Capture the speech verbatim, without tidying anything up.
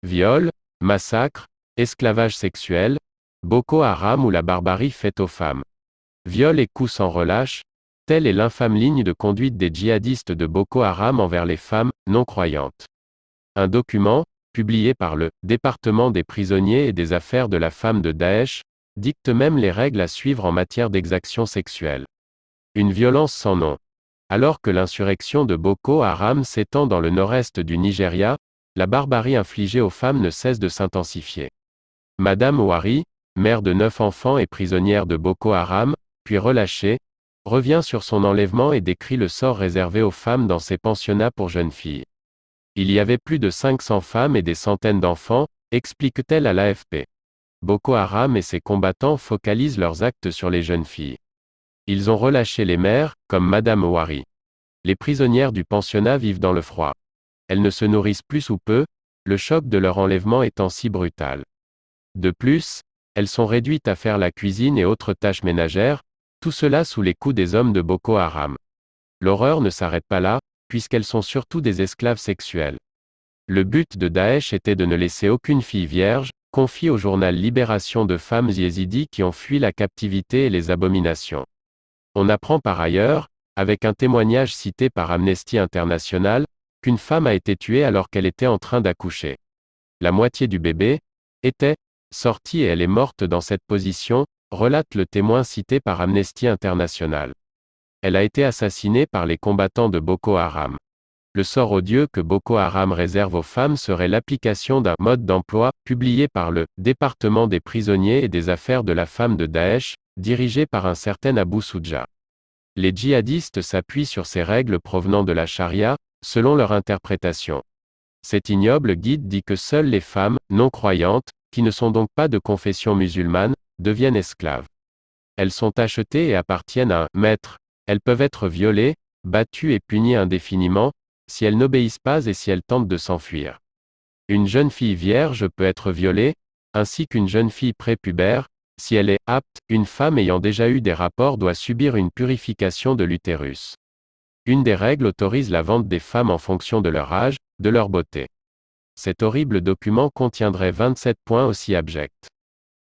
Viol, massacre, esclavage sexuel, Boko Haram ou la barbarie faite aux femmes. Viol et coups sans relâche, telle est l'infâme ligne de conduite des djihadistes de Boko Haram envers les femmes non croyantes. Un document, publié par le département des prisonniers et des affaires de la femme de Daesh, dicte même les règles à suivre en matière d'exaction sexuelle. Une violence sans nom. Alors que l'insurrection de Boko Haram s'étend dans le nord-est du Nigeria, la barbarie infligée aux femmes ne cesse de s'intensifier. Madame Ouari, mère de neuf enfants et prisonnière de Boko Haram, puis relâchée, revient sur son enlèvement et décrit le sort réservé aux femmes dans ces pensionnats pour jeunes filles. Il y avait plus de cinq cents femmes et des centaines d'enfants, explique-t-elle à l'A F P. Boko Haram et ses combattants focalisent leurs actes sur les jeunes filles. Ils ont relâché les mères, comme Madame Ouari. Les prisonnières du pensionnat vivent dans le froid. Elles ne se nourrissent plus sous peu, le choc de leur enlèvement étant si brutal. De plus, elles sont réduites à faire la cuisine et autres tâches ménagères, tout cela sous les coups des hommes de Boko Haram. L'horreur ne s'arrête pas là, puisqu'elles sont surtout des esclaves sexuels. Le but de Daesh était de ne laisser aucune fille vierge, confie au journal Libération de femmes yézidis qui ont fui la captivité et les abominations. On apprend par ailleurs, avec un témoignage cité par Amnesty International, qu'une femme a été tuée alors qu'elle était en train d'accoucher. La moitié du bébé était sortie et elle est morte dans cette position, relate le témoin cité par Amnesty International. Elle a été assassinée par les combattants de Boko Haram. Le sort odieux que Boko Haram réserve aux femmes serait l'application d'un mode d'emploi, publié par le département des prisonniers et des affaires de la femme de Daesh, dirigé par un certain Abu Soudja. Les djihadistes s'appuient sur ces règles provenant de la charia, selon leur interprétation. Cet ignoble guide dit que seules les femmes, non croyantes, qui ne sont donc pas de confession musulmane, deviennent esclaves. Elles sont achetées et appartiennent à un maître. Elles peuvent être violées, battues et punies indéfiniment, si elles n'obéissent pas et si elles tentent de s'enfuir. Une jeune fille vierge peut être violée, ainsi qu'une jeune fille prépubère, si elle est apte. Une femme ayant déjà eu des rapports doit subir une purification de l'utérus. Une des règles autorise la vente des femmes en fonction de leur âge, de leur beauté. Cet horrible document contiendrait vingt-sept points aussi abjects.